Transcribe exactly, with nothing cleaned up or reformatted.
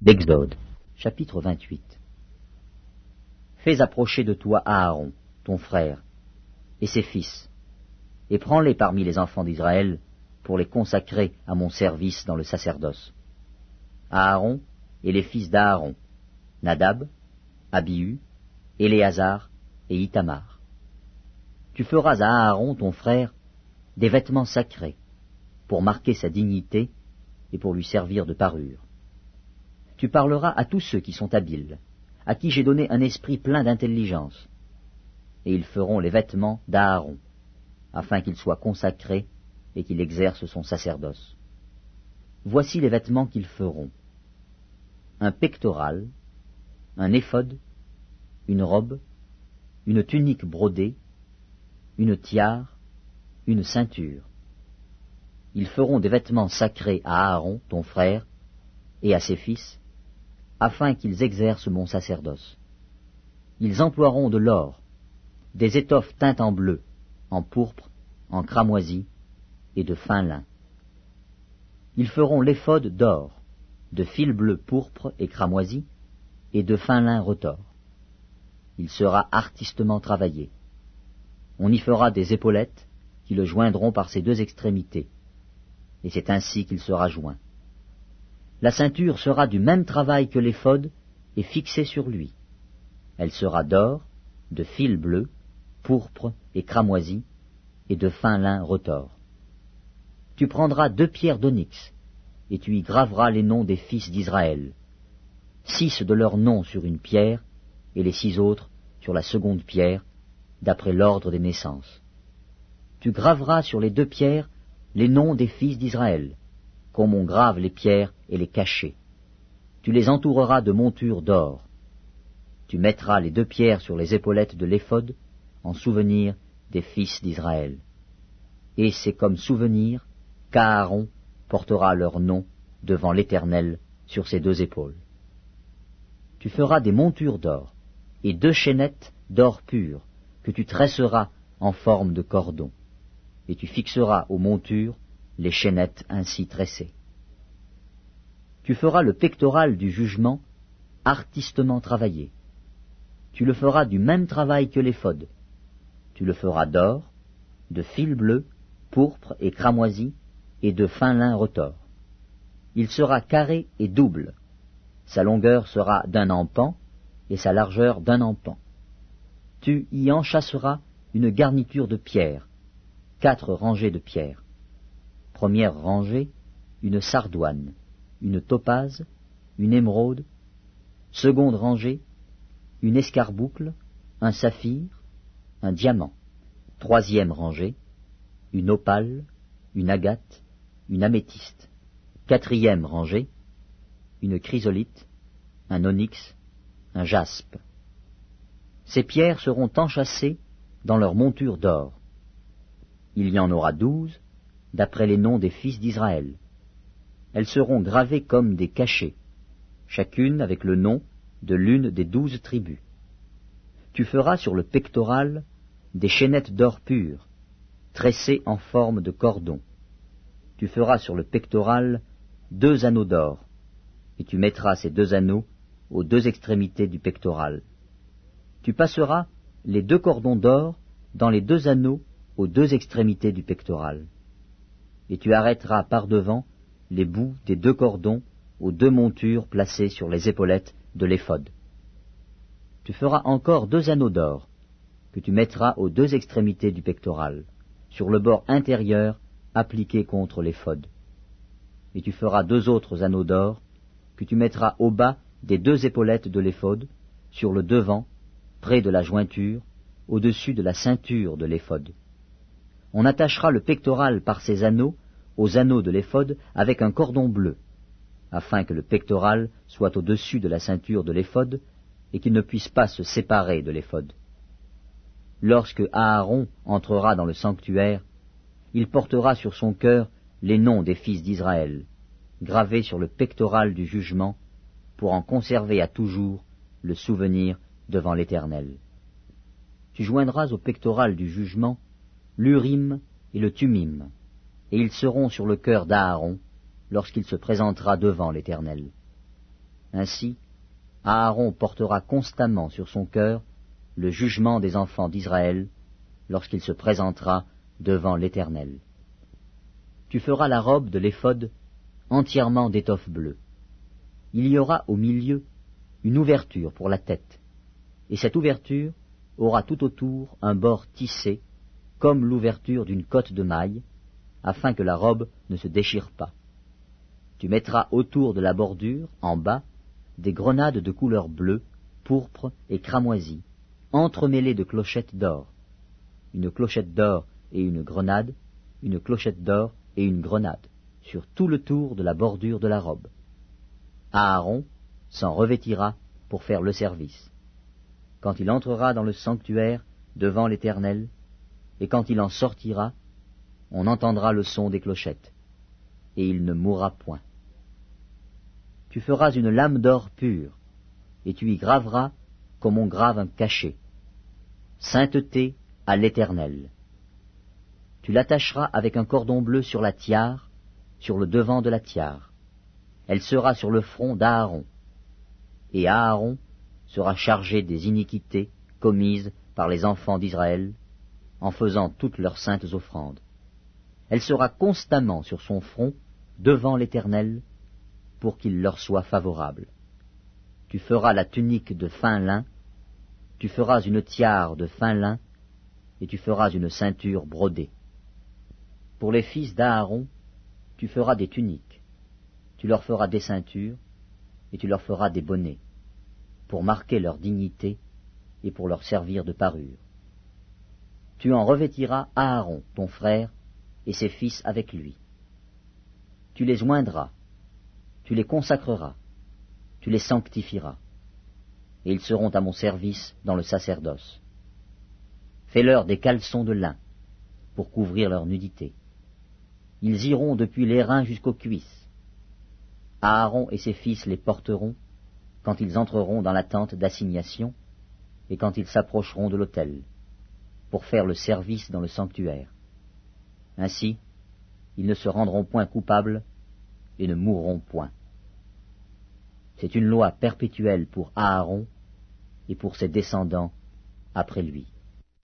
d'Exode, chapitre vingt-huit. Fais approcher de toi Aaron, ton frère, et ses fils, et prends-les parmi les enfants d'Israël pour les consacrer à mon service dans le sacerdoce. Aaron et les fils d'Aaron, Nadab, Abihu, Éléazar et Ithamar. Tu feras à Aaron, ton frère, des vêtements sacrés, pour marquer sa dignité et pour lui servir de parure. Tu parleras à tous ceux qui sont habiles, à qui j'ai donné un esprit plein d'intelligence, et ils feront les vêtements d'Aaron, afin qu'il soit consacré et qu'il exerce son sacerdoce. Voici les vêtements qu'ils feront: un pectoral, un éphod, une robe, une tunique brodée, une tiare, une ceinture. Ils feront des vêtements sacrés à Aaron, ton frère, et à ses fils, afin qu'ils exercent mon sacerdoce. Ils emploieront de l'or, des étoffes teintes en bleu, en pourpre, en cramoisi et de fin lin. Ils feront l'éphod d'or, de fil bleu pourpre et cramoisi, et de fin lin retors. Il sera artistement travaillé. On y fera des épaulettes qui le joindront par ses deux extrémités, et c'est ainsi qu'il sera joint. La ceinture sera du même travail que l'éphod et fixée sur lui. Elle sera d'or, de fil bleu, pourpre et cramoisi, et de fin lin retors. Tu prendras deux pierres d'onyx, et tu y graveras les noms des fils d'Israël, six de leurs noms sur une pierre, et les six autres sur la seconde pierre, d'après l'ordre des naissances. Tu graveras sur les deux pierres les noms des fils d'Israël, comme on grave les pierres et les cachets. Tu les entoureras de montures d'or. Tu mettras les deux pierres sur les épaulettes de l'éphod, en souvenir des fils d'Israël. Et c'est comme souvenir qu'Aaron portera leur nom devant l'Éternel sur ses deux épaules. Tu feras des montures d'or, et deux chaînettes d'or pur, que tu tresseras en forme de cordon, et tu fixeras aux montures les chaînettes ainsi tressées. Tu feras le pectoral du jugement artistement travaillé. Tu le feras du même travail que l'éphod. Tu le feras d'or, de fil bleu, pourpre et cramoisi, et de fin lin retors. Il sera carré et double. Sa longueur sera d'un empan, et sa largeur d'un empan. Tu y enchâsseras une garniture de pierre, quatre rangées de pierres. Première rangée, une sardoine, une topaze, une émeraude. Seconde rangée, une escarboucle, un saphir, un diamant. Troisième rangée, une opale, une agate, une améthyste. Quatrième rangée, une chrysolite, un onyx, un jaspe. Ces pierres seront enchâssées dans leur monture d'or. Il y en aura douze, d'après les noms des fils d'Israël. Elles seront gravées comme des cachets, chacune avec le nom de l'une des douze tribus. Tu feras sur le pectoral des chaînettes d'or pur, tressées en forme de cordon. Tu feras sur le pectoral deux anneaux d'or, et tu mettras ces deux anneaux aux deux extrémités du pectoral. Tu passeras les deux cordons d'or dans les deux anneaux aux deux extrémités du pectoral. Et tu arrêteras par devant les bouts des deux cordons aux deux montures placées sur les épaulettes de l'éphod. Tu feras encore deux anneaux d'or, que tu mettras aux deux extrémités du pectoral, sur le bord intérieur appliqué contre l'éphod. Et tu feras deux autres anneaux d'or, que tu mettras au bas des deux épaulettes de l'éphod, sur le devant, près de la jointure, au-dessus de la ceinture de l'éphod. On attachera le pectoral par ces anneaux aux anneaux de l'éphod avec un cordon bleu, afin que le pectoral soit au-dessus de la ceinture de l'éphod et qu'il ne puisse pas se séparer de l'éphod. Lorsque Aaron entrera dans le sanctuaire, il portera sur son cœur les noms des fils d'Israël, gravés sur le pectoral du jugement, pour en conserver à toujours le souvenir devant l'Éternel. Tu joindras au pectoral du jugement l'Urim et le Thummim, et ils seront sur le cœur d'Aaron lorsqu'il se présentera devant l'Éternel. Ainsi, Aaron portera constamment sur son cœur le jugement des enfants d'Israël lorsqu'il se présentera devant l'Éternel. Tu feras la robe de l'éphod entièrement d'étoffe bleue. Il y aura au milieu une ouverture pour la tête, et cette ouverture aura tout autour un bord tissé, comme l'ouverture d'une cotte de maille, afin que la robe ne se déchire pas. Tu mettras autour de la bordure, en bas, des grenades de couleur bleue, pourpre et cramoisie, entremêlées de clochettes d'or. Une clochette d'or et une grenade, une clochette d'or et une grenade, sur tout le tour de la bordure de la robe. Aaron s'en revêtira pour faire le service. Quand il entrera dans le sanctuaire devant l'Éternel, et quand il en sortira, on entendra le son des clochettes, et il ne mourra point. Tu feras une lame d'or pure, et tu y graveras comme on grave un cachet. Sainteté à l'Éternel. Tu l'attacheras avec un cordon bleu sur la tiare, sur le devant de la tiare. Elle sera sur le front d'Aaron. Et Aaron sera chargé des iniquités commises par les enfants d'Israël, en faisant toutes leurs saintes offrandes. Elle sera constamment sur son front, devant l'Éternel, pour qu'il leur soit favorable. Tu feras la tunique de fin lin, tu feras une tiare de fin lin, et tu feras une ceinture brodée. Pour les fils d'Aaron, tu feras des tuniques, tu leur feras des ceintures, et tu leur feras des bonnets, pour marquer leur dignité et pour leur servir de parure. Tu en revêtiras Aaron, ton frère, et ses fils avec lui. Tu les oindras, tu les consacreras, tu les sanctifieras, et ils seront à mon service dans le sacerdoce. Fais-leur des caleçons de lin, pour couvrir leur nudité. Ils iront depuis les reins jusqu'aux cuisses. Aaron et ses fils les porteront quand ils entreront dans la tente d'assignation et quand ils s'approcheront de l'autel, pour faire le service dans le sanctuaire. Ainsi, ils ne se rendront point coupables et ne mourront point. C'est une loi perpétuelle pour Aaron et pour ses descendants après lui.